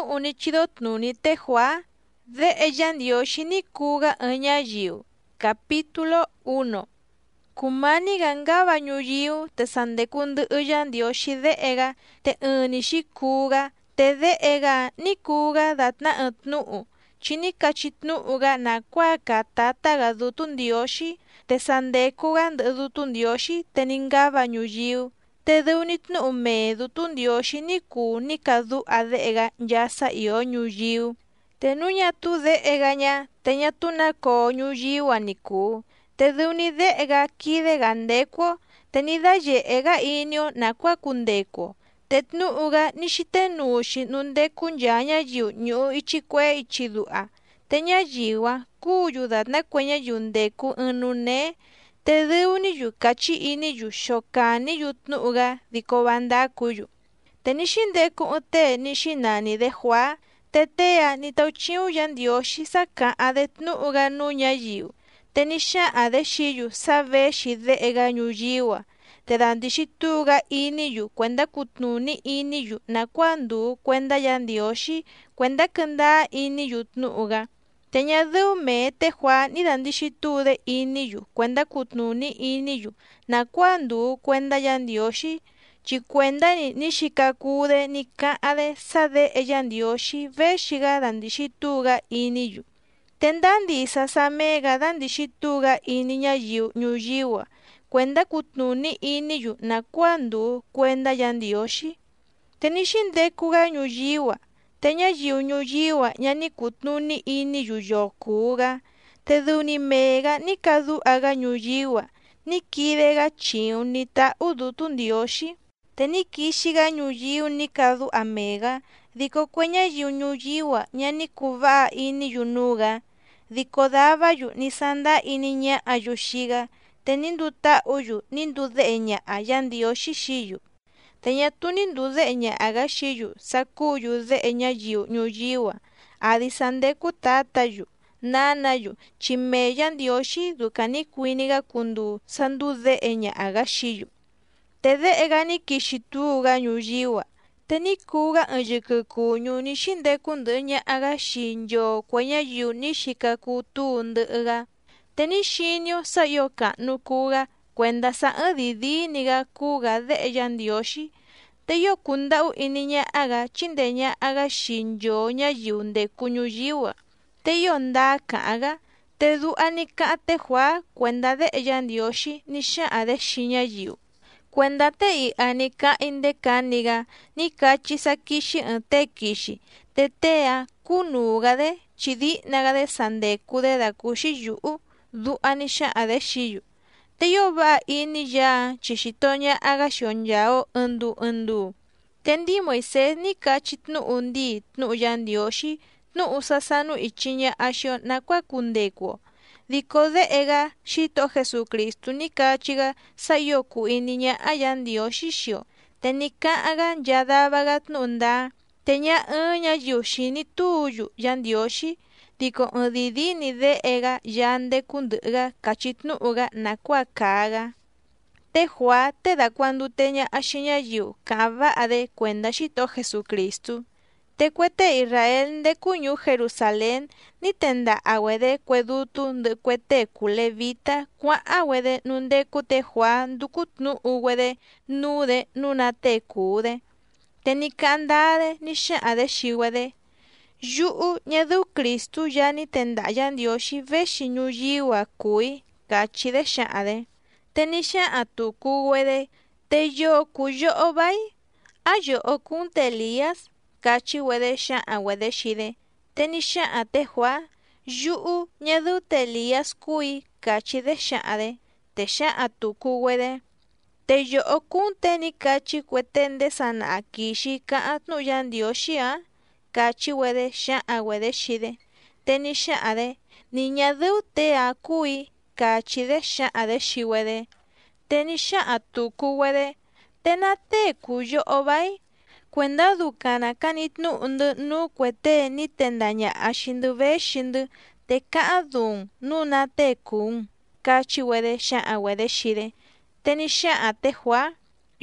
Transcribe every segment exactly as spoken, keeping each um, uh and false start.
tnu'u ni chidotnuni tehua de'e Yandioxi ni kuga ɨ́ɨ́n ñayiu. Capítulo uno. Kumaniga ngava ñuyiu te sandeku ndɨ'ɨ Yandioxi de'ega te ɨɨn-ni xikuga te de'ega ni kuga datna ɨɨn tnu'u chi ni kachi tnu'uga nakuaa kaa tataga dutu Ndioxi te sandekuga ndɨ'ɨ dutu Ndioxi te ni ngava ñuyiu te dɨu-ni tnu'u mee dutu Ndioxi ni kuu ni kadu'a de'ega nyasa io ñuyiu. Te nu ñatu de'ega ña te ñatu nakoo ñuyiu-a ni kuu te dɨu-ni de'ega kidega ndekuo te ni daye'ega inio nakuaa kundekuo te tnu'uga ni xitenuu‑xi nundeku nyaa ñayiu ñu'u ichi kuee ichi du'a te ñayiu‑a kuu‑yu datna kue ñayiu ndeku ɨɨn nuu nee te dɨu‑ni‑yu kachi ini‑yu xokani‑yu tnu'uga diko vandaku‑yu. Te ni xindeku ɨɨn tee ni xinani‑de Juaa te tee‑a ni tauchiun Yandioxi saka'an‑de tnu'uga nuu ñayiu te ni xa'an‑de xiyu savexi de'ega ñuyiu‑a te dandixituuga ini‑yu kuenda kutnuni ini‑yu nakuaa nduu kuenda Yandioxi kuenda kɨndaa ini‑yu tnu'uga. Te ñadɨu mee te Juaa ni dandixituu‑de ini‑yu kuenda kutnuni ini‑yu nakuaa nduu kuenda Yandioxi chi kuenda‑ni ni xikakuu‑de ni ka'an‑de sa de'e Yandioxi vexiga dandixituuga ini‑yu. Te ndaa ndisa sameega dandixituuga ini ñayiu ñuyiu‑a kuenda kutnuni ini‑yu nakuaa nduu kuenda Yandioxi. Te ni xindekuga ñuyiu‑a te ñayiu ñuyiu‑a ña ni kutnuni ini‑yu yoo kuuga te dɨu‑ni meega ni kadu'aga ñuyiu‑a ni kide‑ga chiun ni ta'u dutu Ndioxi te ni kixiga ñuyiu ni kadu'a meega diko kue ñayiu ñuyiu‑a ña ni kuva'a ini‑yu nuu‑ga diko dava‑yu ni sandaa ini ña'ayu xiga te ni nduta'u‑yu ni ndude'e ña'a Yandioxi xiyu te ñatu ni ndude'e ña'a‑ga xiyu sakuu‑yu de'e ñayiu ñuyiu‑a adi sandeku tata‑yu nana‑yu chi mee Yandioxi duka ni kuini‑ga kunduu sandude'e ña'a‑ga xiyu. Te de'ega ni kixi tuu‑ga ñuyiu‑a te ni kuu‑ga ɨɨn yɨkɨ kuñu ni xindeku ndɨ'ɨ ña'a‑ga xii ndyoo kue ñayiu ni xikakuu tuu ndɨ'ɨ‑ga te ni xinio sa io ka'nu kuu‑ga kuenda sa ɨɨn dii‑dii‑ni‑ga kuu‑ga de'e Yandioxi te io kunda'u ini ña'a‑ga chindee ña'a‑ga xii ndyoo ñayiu ndeku ñuyiu‑a te io ndaa ka'an‑ga te du'a ni ka'an te Juaa kuenda de'e Yandioxi ni xa'an‑de xii ñayiu. Kuenda tee i'ya ni ka'in ndekani‑ga ni kachi sa kixi ɨɨn tee kixi te tee‑a kuu‑nuu‑ga‑de chi di'na‑ga‑de sandeku‑de dakuxi yu'u du'a ni xa'an‑de xiyu. Te io va'a ini yaa chi xito ña'a‑ga xio nyaa‑o ɨɨn nduu ɨɨn nduu. Te ndi Moisés ni kachi tnu'u ndii tnu'u Yandioxi tnu'u sasanu ichi ña'a xio nakuaa kundekuo diko de'ega xito Jesucristu ni kachi‑ga sa io kuu ini ña'a Yandioxi xio te ni ka'an‑ga nchaa dava‑ga tnu'u ndaa te ña ɨɨn ñayiu xini tuu‑yu Yandioxi diko ɨɨn dii‑dii‑ni de'ega yaa ndeku ndɨ'ɨ‑ga kachi tnu'u‑ga nakuaa kaa‑ga. Te Juaa te dakuandute ña'a xii ñayiu ka'an va'a‑de kuenda xito Jesucristu. Te kue tee Israel ndeku ñuu Jerusalén ni tenda'a‑güede kue dutu ndɨ'ɨ kue tee kuu levita kua'an‑güede nuu ndeku te Juaa nduku tnu'u‑güede nuu‑de nuu na tee kuu‑de. Te ni ka'an ndaa‑de ni xa'an‑de xii‑güede: ―Yu'u ñadɨu Cristu yaa ni tenda'a Yandioxi vexi ñuyiu‑a kuu‑i ―kachi‑de xa'an‑de. Te ni xa'an tuku‑güede: ―¿Te yoo kuu yo'o vai? ¿A yo'o kuun te Elías? ―kachi‑güede xa'an‑güede xii‑de. Te ni xa'an te Juaa: ―Yu'u ñadɨu te Elías kuu‑i ―kachi‑de xa'an‑de. Te xa'an tuku‑güede: ―¿Te yo'o kuun tee ni kachi kue tee nde sana'a kixi ka'an tnu'u Yandioxi‑a? ―kachi‑güede xa'an‑güede xii‑de. Te ni xa'an‑de: ―Ni ñadɨu tee‑a kuu‑i ―kachi‑de xa'an‑de xii‑güede. Te ni xa'an tuku‑güede: ―¿Te na tee kuu yo'o vai? Kuenda dukan na kani tnu'u‑ndɨ nuu kue tee ni tenda ña'a xii‑ndɨ vexi‑ndɨ te ka'an duun nuu na tee kuun ―kachi‑güede xa'an‑güede xii‑de. Te ni xa'an te Juaa: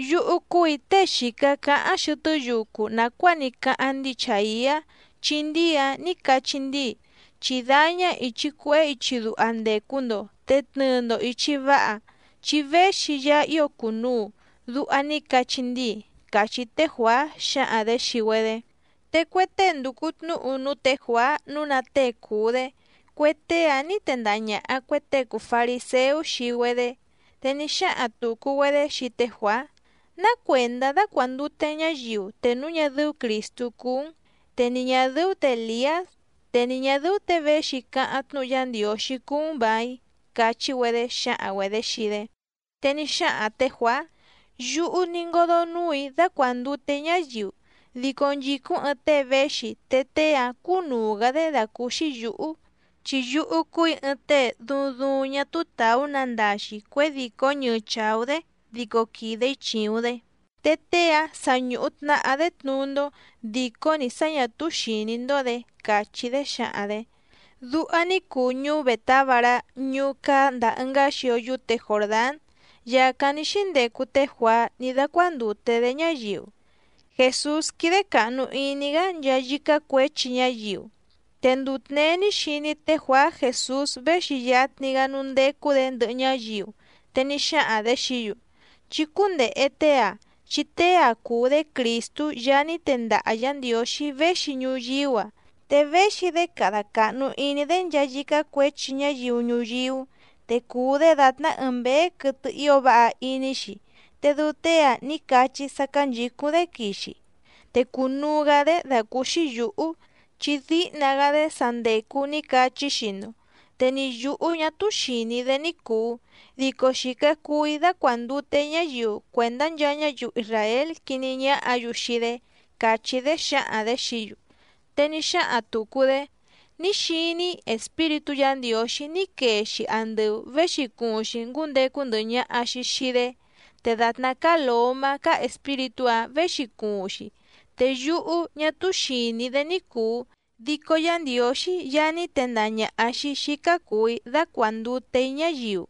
yu'ukuy te xika ka'an xɨtɨ yuku nakua ni ka'an ndichaia chindia ni kachindi chidaña ichi ku'e ichi du'a ndekundo te tnɨndo ichi va'a chive'exi ya io kunu du'a ni kachindi kachi te Juaa xa'an-de xiuwe-de te kue tee nduku tnu'u nu te Juaa nuna tee kuu-de kue tee-a ni tendaña'a kue tee ku fariseu xiuwe-de te ni xa'an tuku-we-de xi te Juaa nakuenda da kuandute ñayiu te nu ñadɨ́u Kristu kuun te ni ñadɨ́u te Elías te ni ñadɨ́u te ve'e xi ka'an tnu'u Yandióxi kuun vai kachi-we-de xa'an-we-de xi-de te ni xa'an te Juaa yu'u ni ngodonui da kuandute ñayiu diko nyikun ɨɨn tee ve'exi te tee-a kunuu-ga-de dakuxi yu'u chi yu'u kuí ɨɨn tee duun duun ñatu tau nandaxi kue diko ñɨɨ chau-de diko kii-de ichiuun-de te tee-a sañu'u tna'a-de tnuundo diko ni sañatu xinindo-de kachi-de xa'an-de du'a ni kuu ñuu Betávara ñuu ka'nda ɨnga xio yute Jordán yakan ni xindeku te Juaa ni dakuandute-de ñayiu Jesús kide ka'nu ini-ga nyayika kuechi ñayiu te ndutnee ni xini te Juaa Jesús vexi yatni-ga nu ndeku-de ndɨ'ɨ ñayiu te ni xa'an-de xiyu chikunde'e tee-a chi tee-a kuu-de Kristu yani tenda'a Yandióxi vexi ñuyiu-a te vexi-de kada ka'nu ini-de nyayika kuechi ñayiu ñuyiu te kuu-de datna ɨɨn mbee kɨtɨ io va'a ini-xi te dɨu tee-a ni kachi saka nyikun-de kixi te kunuu-ga-de dakuxi yu'u chi di'na-ga-de sandeku ni kachi xino te ni yu'u ñatu xini-de ni kuu diko xika kuí da kuandute ñayiu kuenda nya ñayiu Israel kini ña'ayu xi-de kachi-de xa'an-de xiyu te ni xa'an tuku-de ni xini Espíritu Yandióxi ni kee-xi andɨu vexi kuun-xi ngundeku ndɨ'ɨ ña'axi xi-de te datna ka loma ka espíritu-a vexi kuun-xi te yu'u ñatu xini-de ni kuu diko Yandióxi yani tendaña'a-xi xika kuí da kuandute ñayiu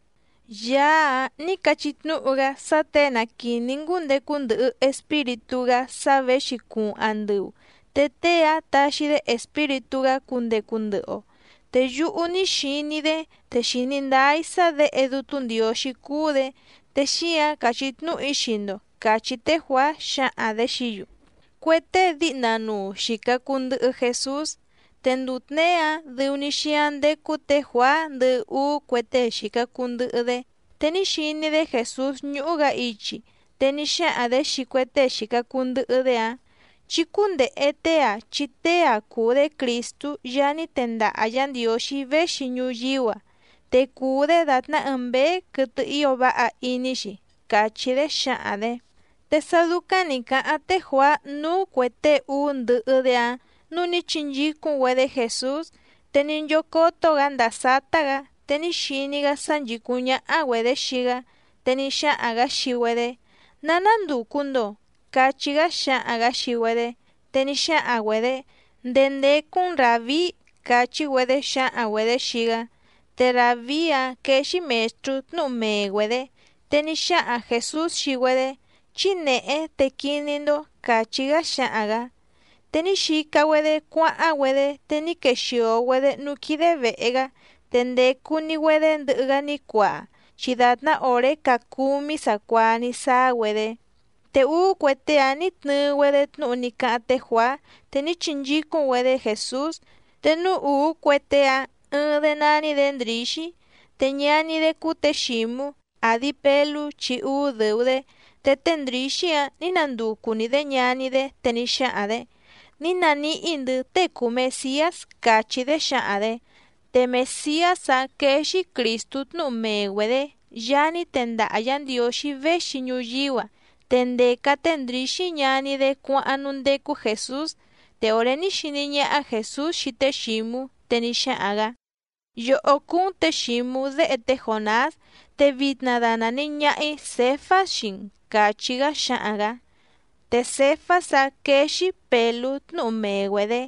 yaa ni kachitnu'u-ga sate nakini ngundeku ndɨ'ɨ espíritu-ga sa vexi kuun andɨu te tee-a taxi-de espíritu-ga kundeku ndɨ'ɨ-o te yu'u ni xini-de te xini ndai sa de'e dutu Ndióxi kuu-de te xi'an kachitnu'i xindo kachi te Juaa xa'an-de xiyu kue tee di'na nuu xikaku ndɨ'ɨ Jesús te ndutnee-a dɨu-ni xi'an ndeku te Juaa ndɨ'ɨ uu kue tee xikaku ndɨ'ɨ-de te ni xini-de Jesús ñu'u-ga ichi te ni xa'an-de xi kue tee xikaku ndɨ'ɨ-de-a chikunde'e tee-a chi tee-a kuu-de Kristu yani tenda'a Yandióxi vexi ñuyiu-a te kuu-de datna ɨɨn mbee kɨtɨ io va'a ini-xi kachi-de xa'an-de te saduka ni ka'an te Juaa nuu kue tee uu ndɨ'ɨ-de-a nu ni chinyikun-we-de Jesús te ni nyokoto-ga ndasata-ga te ni xini-ga sa nyikun ña'a-we-de xi-ga te ni xa'an-ga xiuwe-de na nanduku-ndo kachi-ga xa'an-ga xiuwe-de te ni xa'an-we-de nde ndekun Rabí kachi-we-de xa'an-we-de xi-ga te Rabí-a kexi maestru tnu'u mee-we-de te ni xa'an Jesús xiuwe-de chine'e te kinindo kachi-ga xa'an-ga te ni xika-we-de kua'an-we-de te ni kexio-we-de nu kii-de ve'e-ga te ndeku-ni-we-de ndɨ'ɨ-ga ni kua'a chi datna ore ka kumi sakuaa ni saa-we-de te uu kue tee-a ni tnɨɨ-we-de tnu'u ni ka'an te Juaa te ni chinyikun-we-de Jesús te nu uu kue tee-a ɨɨn-de nani-de Ndrixi te ñani-de kuu te Ximu adi Pelu chi uu dɨu-de te te Ndrixi-a ni nanduku-ni-de ñani-de te ni xa'an-de ni nani'i-ndɨ tee kuu Mesías kachi-de xa'an-de te Mesías-a kexi Kristu tnu'u mee-we-de yani tenda'a Yandióxi vexi ñuyiu-a te ndeka te Ndrixi ñani-de kua'an nu ndeku Jesús te ore ni xini ña'a Jesús xi te Ximu te ni xa'an-ga yo'o kuun te Ximu de'e te Jonás te vitna dana ni ña'i Cefas xin kachi-ga xa'an-ga te Cefas-a kexi Pelu tnu'u mee-we-de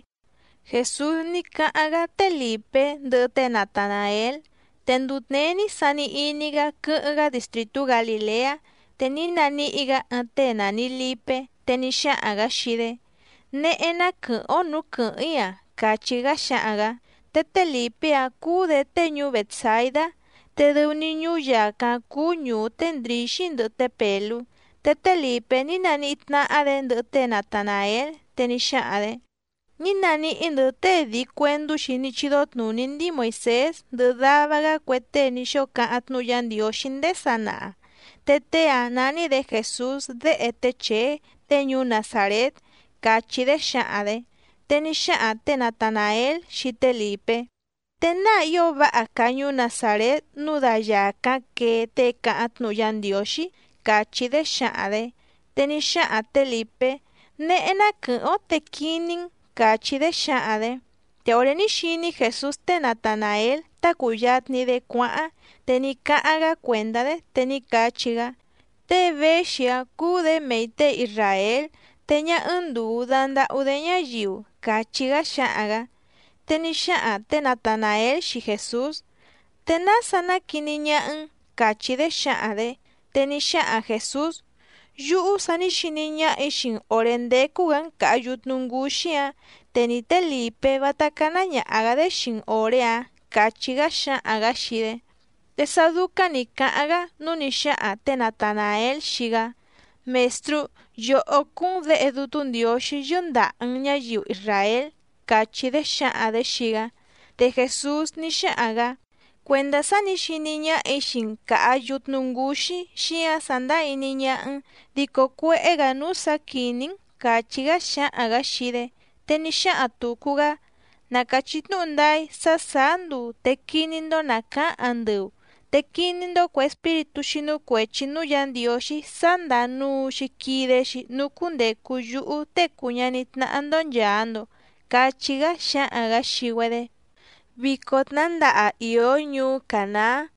Jesús ni ka'an-ga te Lipe ndɨ'ɨ te Natanael te ndutnee ni sani ini-ga kɨ'ɨn-ga distritu Galilea teni nani iga ante nani lipe, teni xa'aga xide. Ne'ena kɨ'o nu kɨ'ɨ-ia, kachiga xa'aga. Tete lipe-a kuu de teñu Betsaida, te dɨwni ñuu yaka kuu ñuu te ndrixi ndɨ'ɨ te pelu. Tete lipe ni nani itna'ade ndɨ'ɨ te Natanael, te ni xa'ade: ni nani indɨ'ɨ te di kuentu xi ni chidotnuni ndi Moises ndɨ'ɨ davaga kue tee ni xoka'an tnu'u Yandióxi ndesa na'a. Te tee-a nani-de Jesús de'e te chee te ñuu Nazaret, kachi-de xa'an-de. Te ni xa'an te Natanael xi te lipe: te na io va'a ka ñuu Nazaret nu dayaka kee te ka'an tnu'u Yandióxi, kachi-de xa'an-de. Te ni xa'an te lipe: ne'ena kɨ'ɨn te kinin, kachi-de xa'an-de. Te ore ni xini Jesús te Natanael ta kuyatni-de kua'an, te ni ka'an-ga kuenda-de, te ni kachi-ga: tee vexi-a kuu-de mei te Israel, te ña ɨnduu danda'u-de ñayiu, kachi-ga xa'an-ga. Te ni xa'an te Natanael xi Jesús: te nasa nakini ña'ın, kachi-de xa'an-de. Te ni xa'an Jesús: yu'u sa ni xini ña'i xin ore ndeku-gan ka'a yutnu nguxi-a, te ni te lipe vatakana ña'aga-de xin ore-a, kachi-ga xa'an-ga xi-de. Te sa duka ni ka'an-ga nu ni xa'an te Natanael xi-ga: mestru, yo'o kú'un de'e dutu Ndióxi yɨnda'ın ñayiu Israel, kachi-de xa'an-de xi-ga. Te Jesús ni xa'an-ga: kuenda sa ni xini ña'i xin ka'a yutnu nguxi xi-a sanda ini ña'ın, diko kue'e-ga nu sakinin, kachi-ga xa'an-ga xi-de. Te ni xa'an tuku-ga: nakachitu'un ndai sa santu te kini-ndo na ka'an ndɨu, te kini-ndo kue espiritu xi nukuechi nuu Yandióxi sanda nuu xi kide-xi nu kundeku yu'u te kuñani tna'a-ndo nyaa-ndo, kachi-ga xa'an-ga xi-güede. Viko tnanda'a ìó ñuu Cànaa.